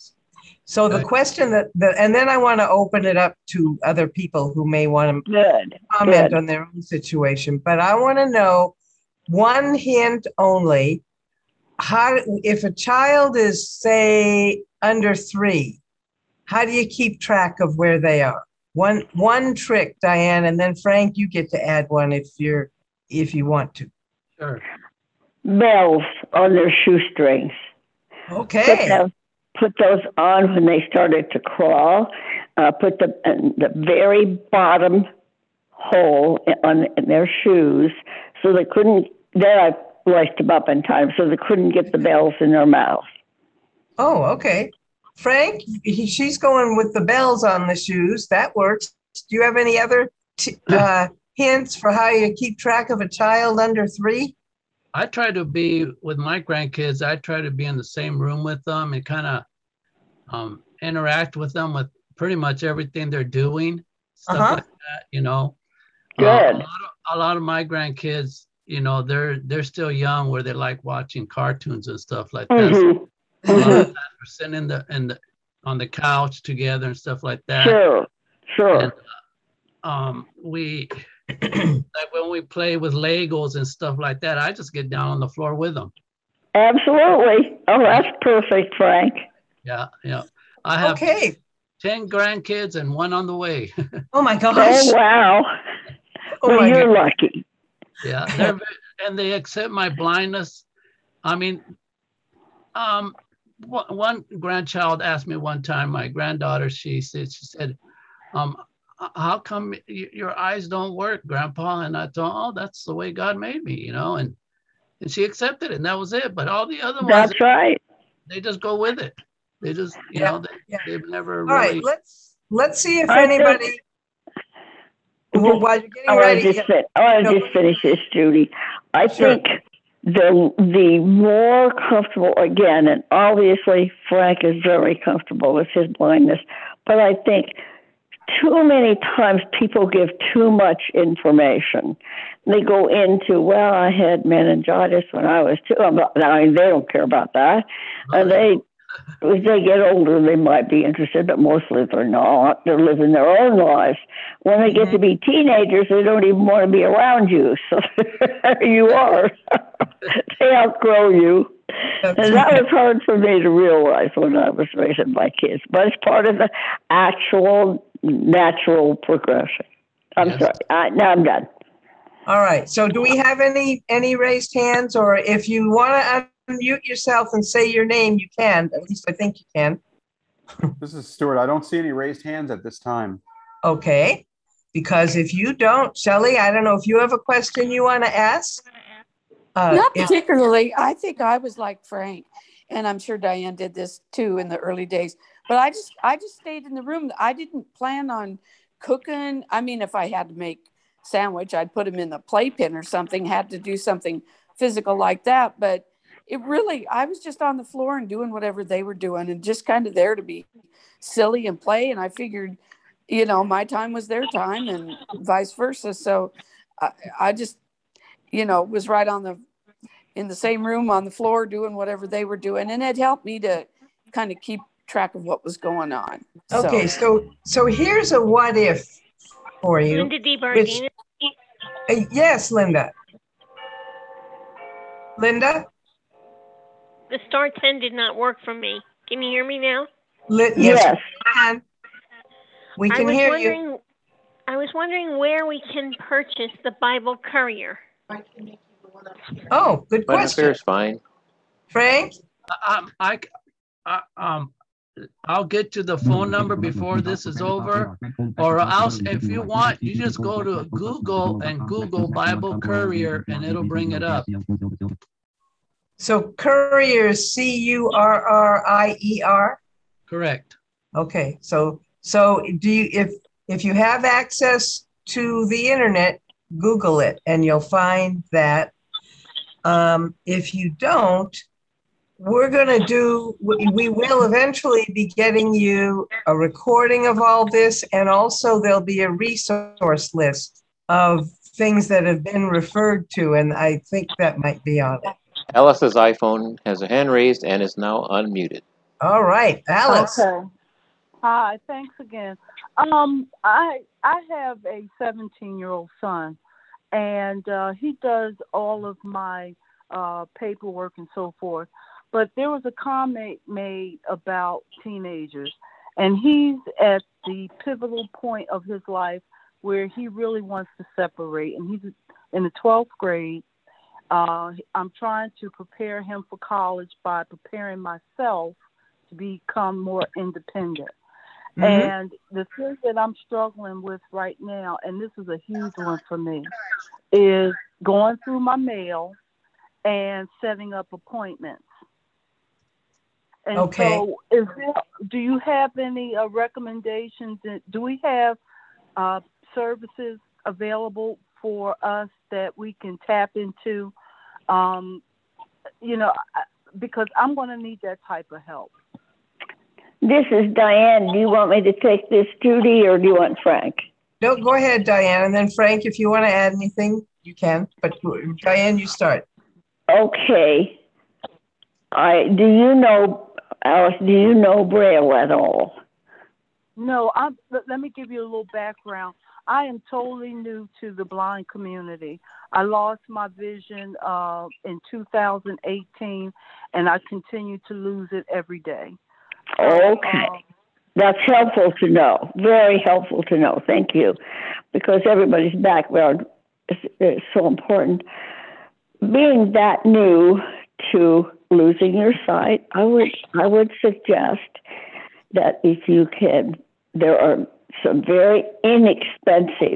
Speaker 2: So the
Speaker 3: Okay.
Speaker 2: question that, the, and then I want to open it up to other people who may want to
Speaker 6: Good.
Speaker 2: comment
Speaker 6: Good.
Speaker 2: on their own situation. But I want to know one hint only. How, if a child is, say, under three, how do you keep track of where they are? One one trick, Diane, and then Frank, you get to add one if you're if you want to.
Speaker 3: Sure.
Speaker 6: Bells on their shoestrings. Put
Speaker 2: Okay.
Speaker 6: those, put those on when they started to crawl. Uh, put the in the very bottom hole on in their shoes, so they couldn't. There, I laced them up in time, so they couldn't get the bells in their mouth.
Speaker 2: Oh, okay. Frank, he, she's going with the bells on the shoes. That works. Do you have any other t- uh, hints for how you keep track of a child under three?
Speaker 3: I try to be with my grandkids. I try to be in the same room with them and kind of um, interact with them with pretty much everything they're doing, stuff
Speaker 2: Uh-huh.
Speaker 3: like that. You know,
Speaker 6: Good.
Speaker 3: Uh, a, lot of, a lot of my grandkids, you know, they're they're still young where they like watching cartoons and stuff like that.
Speaker 6: Mhm.
Speaker 3: A lot of
Speaker 6: Mhm.
Speaker 3: times we're sitting in the in the on the couch together and stuff like that.
Speaker 6: Sure. Sure.
Speaker 3: And um, we like when we play with Legos and stuff like that, I just get down on the floor with them.
Speaker 6: Absolutely. Oh, that's perfect, Frank.
Speaker 3: Yeah, yeah. I have
Speaker 2: Okay.
Speaker 3: ten grandkids and one on the way.
Speaker 2: Oh my gosh.
Speaker 6: Oh, wow.
Speaker 2: Oh
Speaker 6: Well,
Speaker 2: my
Speaker 6: you're
Speaker 2: God.
Speaker 6: lucky.
Speaker 3: Yeah, they're ve- and they accept my blindness. I mean, um, one, one grandchild asked me one time, my granddaughter, she said, she said, um, "H- how come y- your eyes don't work, Grandpa?" And I thought, oh, that's the way God made me, you know, and and she accepted it, and that was it. But all the other ones,
Speaker 6: That's right.
Speaker 3: they just go with it. They just, you
Speaker 2: Yeah,
Speaker 3: know, they,
Speaker 2: yeah.
Speaker 3: they've never
Speaker 2: All right,
Speaker 3: really.
Speaker 2: let's let's see if
Speaker 6: I think-
Speaker 2: anybody. Well, while you're getting
Speaker 6: I want
Speaker 2: ready,
Speaker 6: to just, fin- I want
Speaker 2: No,
Speaker 6: to
Speaker 2: go
Speaker 6: just finish this, Judy. I
Speaker 2: Sure.
Speaker 6: think the the more comfortable, again, and obviously Frank is very comfortable with his blindness, but I think too many times people give too much information. They go into, well, I had meningitis when I was two. I'm not, I mean, they don't care about that. And they, as they get older, they might be interested, but mostly they're not. They're living their own lives. When they get to be teenagers, they don't even want to be around you. So there you are. They outgrow you.
Speaker 2: That's
Speaker 6: And that
Speaker 2: right.
Speaker 6: was hard for me to realize when I was raising my kids. But it's part of the actual natural progression. I'm
Speaker 3: Yes.
Speaker 6: sorry. I, now I'm done.
Speaker 2: All right. So do we have any any raised hands, or if you want to unmute yourself and say your name, you can. At least I think you can.
Speaker 7: This is Stuart. I don't see any raised hands at this time.
Speaker 2: Okay. Because if you don't, Shelley, I don't know if you have a question you want to ask. Uh,
Speaker 4: Not
Speaker 2: if-
Speaker 4: particularly. I think I was like Frank, and I'm sure Diane did this too in the early days. But I just, I just stayed in the room. I didn't plan on cooking. I mean, if I had to make sandwich, I'd put them in the playpen or something. Had to do something physical like that. But it really, I was just on the floor and doing whatever they were doing, and just kind of there to be silly and play. And I figured, you know, my time was their time, and vice versa. So I, I just, you know, was right on the, in the same room on the floor doing whatever they were doing. And it helped me to kind of keep track of what was going on. So,
Speaker 2: okay. So so here's a what if for you.
Speaker 8: Linda D.
Speaker 2: which-
Speaker 8: Bardina.
Speaker 2: Uh, yes, Linda. Linda?
Speaker 8: The star ten did not work for me. Can you hear me now?
Speaker 2: Li-
Speaker 6: Yes.
Speaker 2: yes, we can. We
Speaker 8: I
Speaker 2: can
Speaker 8: was
Speaker 2: hear you.
Speaker 8: wondering, I was wondering where we can purchase the Bible Courier.
Speaker 2: Oh, good
Speaker 1: But
Speaker 2: question.
Speaker 1: affairs fine.
Speaker 2: Frank?
Speaker 3: Um, I, I, um, I'll get you the phone number before this is over, or else if you want, you just go to Google and Google Bible Courier and it'll bring it up.
Speaker 2: So courier is C U R R I E R?
Speaker 3: Correct.
Speaker 2: Okay, so so do you if if you have access to the internet, Google it and you'll find that. Um, if you don't, we're gonna do we, we will eventually be getting you a recording of all this, and also there'll be a resource list of things that have been referred to, and I think that might be on it.
Speaker 1: Alice's iPhone has a hand raised and is now unmuted.
Speaker 2: All right, Alice.
Speaker 9: Okay. Hi, thanks again. Um, I I have a seventeen-year-old son, and uh, he does all of my uh, paperwork and so forth. But there was a comment made about teenagers, and he's at the pivotal point of his life where he really wants to separate, and he's in the twelfth grade. Uh, I'm trying to prepare him for college by preparing myself to become more independent. Mm-hmm. And the thing that I'm struggling with right now, and this is a huge one for me, is going through my mail and setting up appointments. And
Speaker 2: okay.
Speaker 9: so is there, do you have any uh, recommendations? Do we have uh, services available for us that we can tap into? Um, you know, because I'm going to need that type of help.
Speaker 6: This is Diane. Do you want me to take this, Judy, or do you want Frank?
Speaker 2: No, go ahead, Diane. And then Frank, if you want to add anything, you can. But Diane, you start.
Speaker 6: Okay. I do you know, Alice, do you know Braille at all?
Speaker 9: No, I'm, let me give you a little background. I am totally new to the blind community. I lost my vision uh, in two thousand eighteen, and I continue to lose it every day.
Speaker 6: Okay. Um, That's helpful to know. Very helpful to know. Thank you. Because everybody's background is, is so important. Being that new to losing your sight, I would I would suggest that if you can, there are some very inexpensive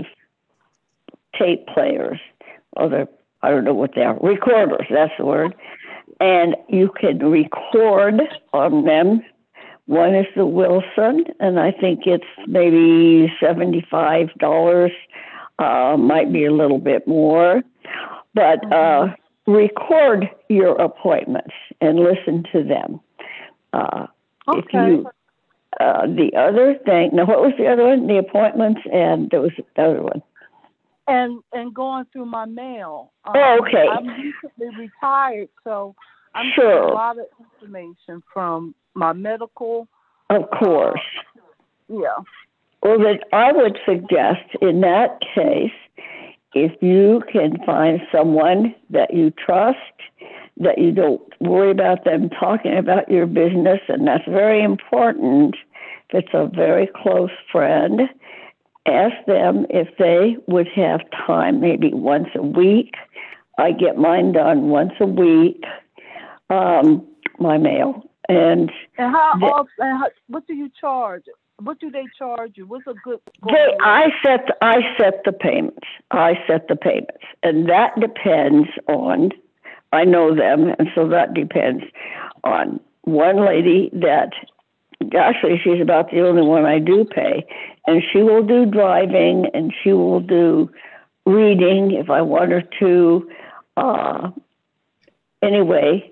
Speaker 6: tape players, or the, I don't know what they are, recorders, that's the word, and you can record on them. One is the Wilson, and I think it's maybe seventy-five dollars, uh, might be a little bit more, but uh, record your appointments and listen to them. Uh,
Speaker 9: okay.
Speaker 6: If you, uh, the other thing, now what was the other one? The appointments, and there was the other one.
Speaker 9: And and going through my mail. Um,
Speaker 6: oh, okay.
Speaker 9: I'm recently retired, so I'm
Speaker 6: sure.
Speaker 9: getting a lot of information from my medical.
Speaker 6: Of course.
Speaker 9: Uh, yeah.
Speaker 6: Well, then I would suggest in that case, if you can find someone that you trust, that you don't worry about them talking about your business, and that's very important. If it's a very close friend, ask them if they would have time, maybe once a week. I get mine done once a week, um, my mail. And,
Speaker 9: and how
Speaker 6: the,
Speaker 9: often, and how, what do you charge? What do they charge you? What's a good?
Speaker 6: They, I set I set the payments. I set the payments, and that depends on. I know them, and so that depends on one lady that. Actually, she's about the only one I do pay, and she will do driving, and she will do reading if I want her to. Uh, anyway,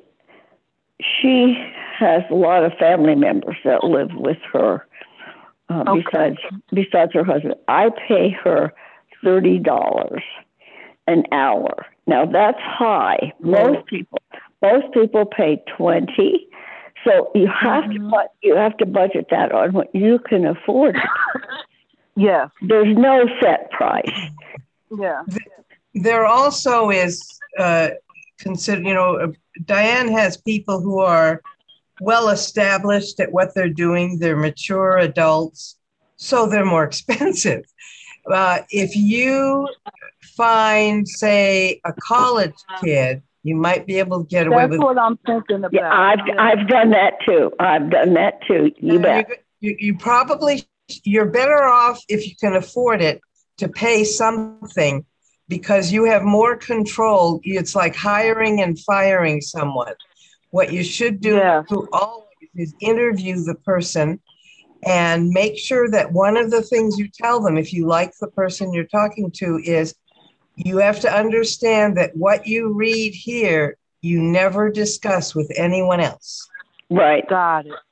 Speaker 6: she has a lot of family members that live with her. Uh, okay. Besides, besides her husband, I pay her thirty dollars an hour. Now that's high. Most people, most people pay twenty. So you have mm-hmm. to you have to budget that on what you can afford.
Speaker 9: Yeah,
Speaker 6: there's no set price.
Speaker 9: Yeah,
Speaker 2: there also is uh, consider. You know, Diane has people who are well established at what they're doing. They're mature adults, so they're more expensive. Uh, if you find, say, a college kid, you might be able to get away
Speaker 9: That's
Speaker 2: with.
Speaker 9: That's what I'm thinking about.
Speaker 6: Yeah, I've yeah. I've done that too. I've done that too. You bet.
Speaker 2: You, you, you probably you're better off if you can afford it to pay something, because you have more control. It's like hiring and firing someone. What you should do
Speaker 9: yeah.
Speaker 2: always is interview the person and make sure that one of the things you tell them, if you like the person you're talking to, is you have to understand that what you read here, you never discuss with anyone else.
Speaker 6: Right.
Speaker 9: Got it.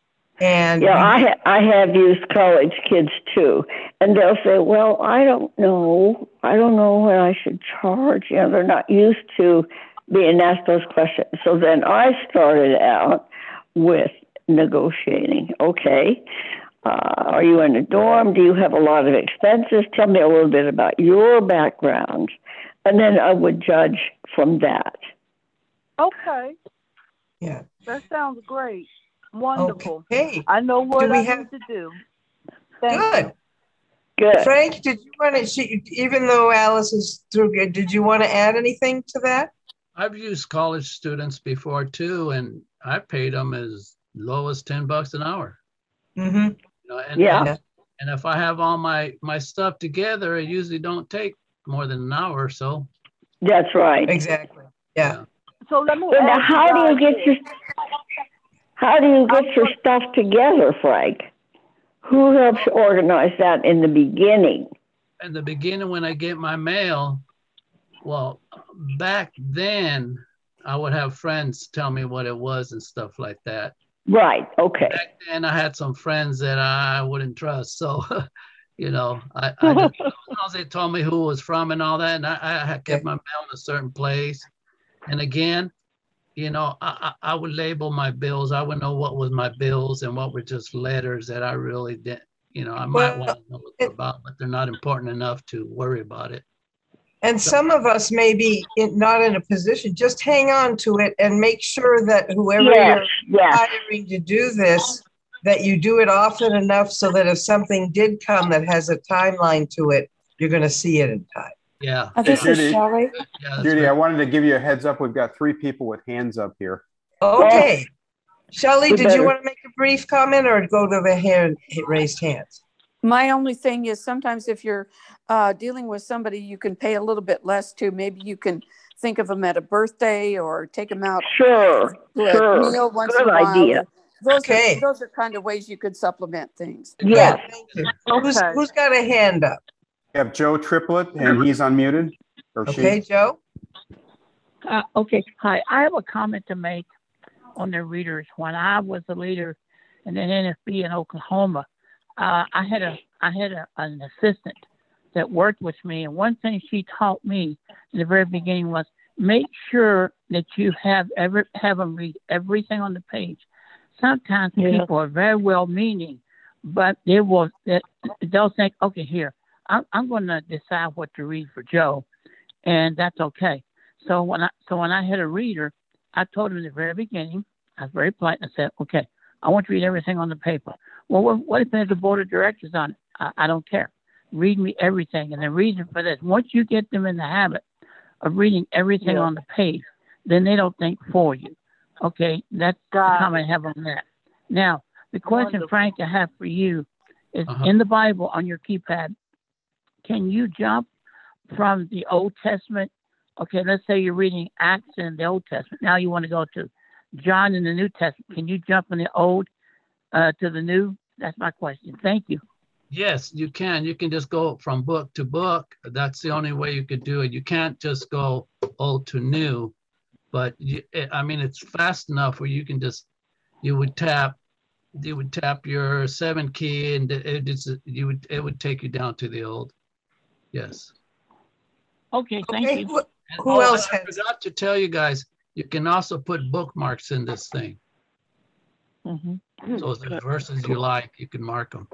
Speaker 2: And
Speaker 6: Yeah,
Speaker 2: we-
Speaker 6: I ha- I have used college kids too, and they'll say, "Well, I don't know. I don't know what I should charge." You know, they're not used to being asked those questions. So then I started out with negotiating. Okay, uh, are you in a dorm? Do you have a lot of expenses? Tell me a little bit about your background, and then I would judge from that.
Speaker 9: Okay,
Speaker 2: yeah.
Speaker 9: that sounds great. Wonderful.
Speaker 2: Okay.
Speaker 9: I know what
Speaker 2: Do we
Speaker 9: I
Speaker 2: have-
Speaker 9: need to do. Thank
Speaker 2: Good.
Speaker 9: you.
Speaker 6: Good.
Speaker 2: Frank, did you want to, she, even though Alice is through, did you want to add anything to that?
Speaker 3: I've used college students before too, and I paid them as low as ten bucks an hour.
Speaker 2: Mm-hmm.
Speaker 3: You know, and,
Speaker 6: Yeah.
Speaker 3: and, and if I have all my, my stuff together, it usually don't take more than an hour or so.
Speaker 6: That's right.
Speaker 2: Exactly. Yeah.
Speaker 9: So let me
Speaker 6: Well, now,
Speaker 9: ask
Speaker 6: how do you
Speaker 9: guys
Speaker 6: get your how do you get your stuff together, Frank? Who helps organize that in the beginning?
Speaker 3: In the beginning, when I get my mail, well, back then I would have friends tell me what it was and stuff like that.
Speaker 6: Right. Okay.
Speaker 3: Back then I had some friends that I wouldn't trust. So, you know, I, I just, as long as they told me who it was from and all that, and I, I had kept my mail in a certain place. And again, you know, I, I I would label my bills. I would know what was my bills and what were just letters that I really didn't, you know, I might
Speaker 2: Well,
Speaker 3: want to know what they're about, but they're not important enough to worry about it.
Speaker 2: And some of us may be in, not in a position, just hang on to it and make sure that whoever
Speaker 6: Yes.
Speaker 2: you're
Speaker 6: Yes.
Speaker 2: hiring to do this, that you do it often enough so that if something did come that has a timeline to it, you're going to see it in time.
Speaker 3: Yeah.
Speaker 4: Uh, this
Speaker 7: Hey,
Speaker 4: is
Speaker 7: Judy.
Speaker 4: Shelley.
Speaker 3: Yeah, that's
Speaker 7: Judy,
Speaker 3: right.
Speaker 7: I wanted to give you a heads up. We've got three people with hands up here.
Speaker 2: Okay. Shelley,
Speaker 6: We
Speaker 2: did you
Speaker 6: better-
Speaker 2: want to make a brief comment or go to the hand, raised hands?
Speaker 4: My only thing is sometimes if you're uh, dealing with somebody you can pay a little bit less to, maybe you can think of them at a birthday or take them out
Speaker 6: Sure.
Speaker 4: to a
Speaker 6: Sure.
Speaker 4: meal once
Speaker 6: Good
Speaker 4: in a while.
Speaker 6: idea.
Speaker 4: Those
Speaker 2: Okay.
Speaker 4: are those are kind of ways you could supplement things.
Speaker 6: Yes.
Speaker 2: Thank you. Who's,
Speaker 9: Okay.
Speaker 2: who's got a hand up?
Speaker 7: We have Joe Triplett, and he's unmuted. Or
Speaker 2: Okay,
Speaker 7: she.
Speaker 2: Joe?
Speaker 10: Uh, okay, hi. I have a comment to make on the readers. When I was a leader in an N F B in Oklahoma, uh, I had a I had a, an assistant that worked with me, and one thing she taught me in the very beginning was make sure that you have every have them read everything on the page. Sometimes
Speaker 6: Yeah.
Speaker 10: people are very well meaning, but they will they'll think, okay, here I'm I'm going to decide what to read for Joe, and that's okay. So when I so when I had a reader, I told him in the very beginning, I was very polite and I said, okay, I want to read everything on the paper. Well, what, what if there's a board of directors on it? I, I don't care. Read me everything. And the reason for this, once you get them in the habit of reading everything
Speaker 9: Yeah.
Speaker 10: on the page, then they don't think for you. Okay, that's the
Speaker 9: Got
Speaker 10: comment I have on that. Now, the question,
Speaker 9: Wonderful.
Speaker 10: Frank, I have for you is
Speaker 3: Uh-huh.
Speaker 10: in the Bible on your keypad, can you jump from the Old Testament? Okay, let's say you're reading Acts in the Old Testament. Now you want to go to John in the New Testament. Can you jump from the Old uh, to the New? That's my question. Thank you.
Speaker 3: Yes, you can. You can just go from book to book. That's the only way you could do it. You can't just go old to new, but you, it, I mean, it's fast enough where you can just, you would tap, you would tap your seven key and it just, you would, it would take you down to the old. Yes.
Speaker 10: Okay, thank
Speaker 2: Okay,
Speaker 10: you.
Speaker 2: who,
Speaker 3: And,
Speaker 2: Who
Speaker 3: oh,
Speaker 2: else
Speaker 3: and I
Speaker 2: has-
Speaker 3: forgot to tell you guys, you can also put bookmarks in this thing.
Speaker 10: Mm-hmm.
Speaker 3: So if there's verses you like, you can mark them.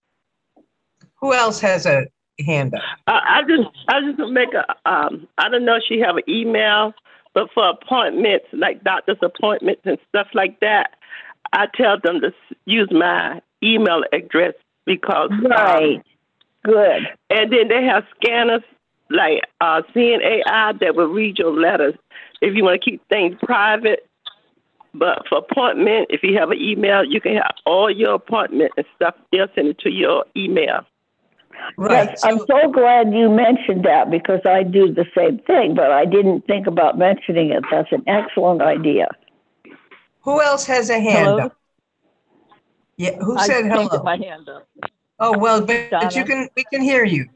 Speaker 2: who else has a hand up?
Speaker 11: I, I just, I just gonna make a. Um, I don't know if she have an email, but for appointments like doctor's appointments and stuff like that, I tell them to s- use my email address because um,
Speaker 6: Right. Good.
Speaker 11: and then they have scanners like uh, C N A I that will read your letters if you want to keep things private. But for appointment, if you have an email, you can have all your appointment and stuff. They'll send it to your email.
Speaker 2: Right.
Speaker 6: Yes, I'm
Speaker 2: So,
Speaker 6: so glad you mentioned that because I do the same thing, but I didn't think about mentioning it. That's an excellent idea.
Speaker 2: who else has a hand
Speaker 9: Hello?
Speaker 2: up? Yeah, who
Speaker 9: I
Speaker 2: said
Speaker 9: can't get
Speaker 2: hello?
Speaker 9: my hand up.
Speaker 2: Oh, well, but, but you
Speaker 9: Donna.
Speaker 2: can, we can hear you.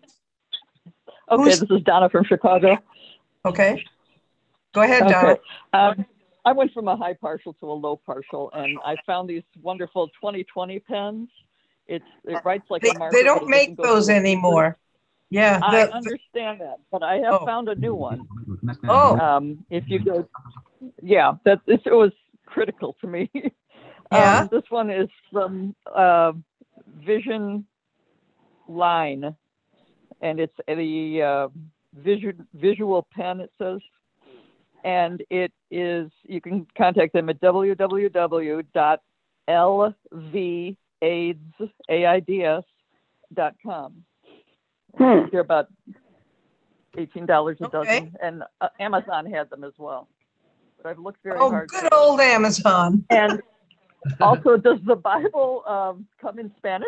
Speaker 9: Okay,
Speaker 2: Who's-
Speaker 9: this is Donna from Chicago.
Speaker 2: Okay. Go ahead, Donna.
Speaker 9: Okay. Um,
Speaker 12: I went from a high partial to a low partial, and I found these wonderful twenty twenty pens. It's it writes like
Speaker 2: They,
Speaker 12: a marker.
Speaker 2: they
Speaker 12: but
Speaker 2: don't
Speaker 12: it
Speaker 2: make
Speaker 12: doesn't go
Speaker 2: those
Speaker 12: through the
Speaker 2: anymore. Yeah.
Speaker 12: I
Speaker 2: the- the-
Speaker 12: understand that, but I have
Speaker 2: Oh.
Speaker 12: found a new one.
Speaker 2: Oh.
Speaker 12: Um, if you go, yeah, that this it was critical to me.
Speaker 2: Yeah.
Speaker 12: Um, this one is from uh, Vision Line, and it's the uh, visual visual pen. It says, and it is. You can contact them at w w w dot l v aids dot com.
Speaker 6: Hmm.
Speaker 12: They're about eighteen dollars a
Speaker 2: Okay.
Speaker 12: dozen, and uh, Amazon had them as well. But I've looked very
Speaker 2: Oh,
Speaker 12: hard.
Speaker 2: good old Amazon.
Speaker 12: And also, does the Bible um, come in Spanish?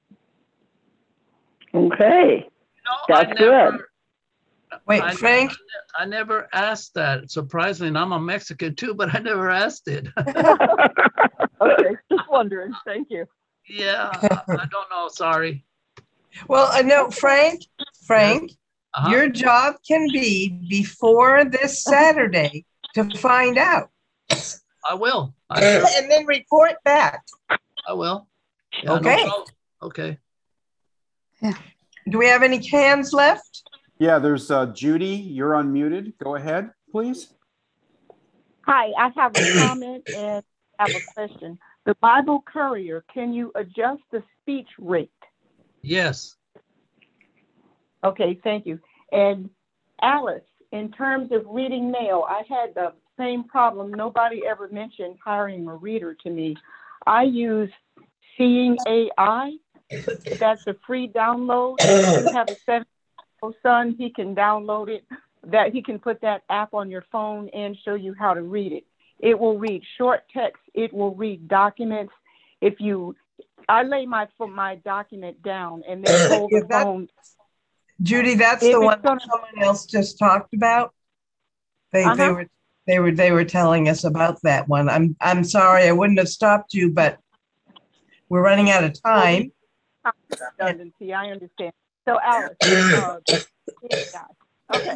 Speaker 6: Okay.
Speaker 3: No,
Speaker 6: That's
Speaker 3: I
Speaker 6: good.
Speaker 3: never,
Speaker 2: Wait,
Speaker 3: I,
Speaker 2: Frank?
Speaker 3: I never asked that. Surprisingly, and I'm a Mexican too, but I never asked it.
Speaker 12: Okay, just wondering. Thank you.
Speaker 3: Yeah, I, I don't know. Sorry.
Speaker 2: Well, uh, no, Frank, Frank,
Speaker 3: Uh-huh.
Speaker 2: your job can be before this Saturday to find out.
Speaker 3: I will. I will.
Speaker 2: And then report back.
Speaker 3: I will. Yeah, no
Speaker 2: Okay.
Speaker 3: problem. Okay.
Speaker 2: Do we have any cans left?
Speaker 7: Yeah, there's uh, Judy. You're unmuted. Go ahead, please.
Speaker 9: Hi, I have a comment and I have a question. The Bible Courier, can you adjust the speech rate?
Speaker 3: Yes.
Speaker 9: Okay, thank you. And Alice, in terms of reading mail, I had the same problem. Nobody ever mentioned hiring a reader to me. I use Seeing A I. That's a free download. If you have a seven-year-old son, he can download it. That he can put that app on your phone and show you how to read it. It will read short text. It will read documents. If you, I lay my my document down and then hold
Speaker 2: Yeah,
Speaker 9: the
Speaker 2: that-
Speaker 9: phone.
Speaker 2: Judy, that's
Speaker 9: If
Speaker 2: the
Speaker 9: it's
Speaker 2: one that
Speaker 9: gonna-
Speaker 2: someone else just talked about. They, they
Speaker 9: Uh-huh.
Speaker 2: were, they were, they were telling us about that one. I'm, I'm sorry, I wouldn't have stopped you, but we're running out of time.
Speaker 9: Redundancy, I understand. So Alice, uh, okay.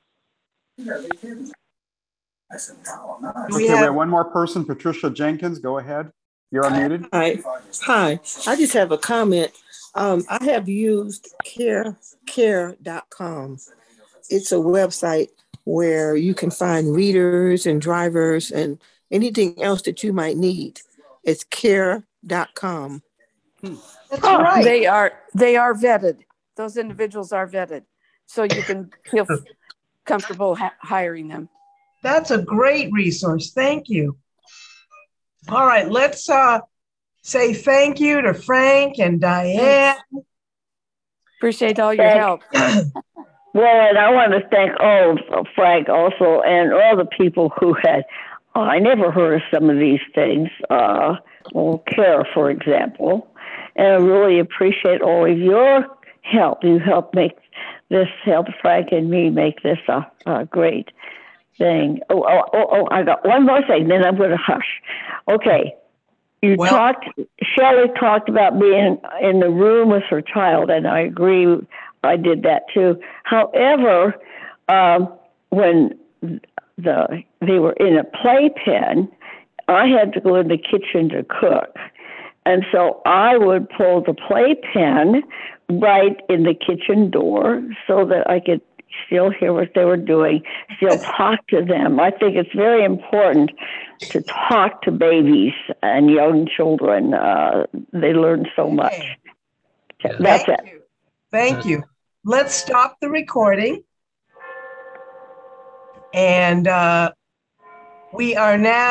Speaker 2: Do we
Speaker 7: Okay, we
Speaker 2: have,
Speaker 7: have one more person, Patricia Jenkins. Go ahead. You're unmuted.
Speaker 13: Hi, hi. I just have a comment. Um, I have used care care dot com. It's a website where you can find readers and drivers and anything else that you might need. It's care dot com.
Speaker 2: that's right.
Speaker 4: They are they are vetted. Those individuals are vetted, so you can feel comfortable ha- hiring them.
Speaker 2: That's a great resource. Thank you. All right, let's uh, say thank you to Frank and Diane.
Speaker 4: Appreciate all your
Speaker 6: Thank-
Speaker 4: help.
Speaker 6: Well, and I want to thank all of Frank also and all the people who had, oh, I never heard of some of these things, uh, well, CARE, for example. And I really appreciate all of your help. You helped make this, help Frank and me make this a, a great thing. Oh, oh, oh, oh, I got one more thing, then I'm going to hush. Okay. You
Speaker 2: Well-
Speaker 6: talked, Shelley talked about being in the room with her child, and I agree. I did that too. However, um, when the they were in a playpen, I had to go in the kitchen to cook. And so I would pull the playpen right in the kitchen door so that I could still hear what they were doing, still talk to them. I think it's very important to talk to babies and young children. Uh, they learn so much.
Speaker 2: Okay.
Speaker 6: That's
Speaker 2: Thank
Speaker 6: it.
Speaker 2: you. Thank you. Let's stop the recording. And uh, we are now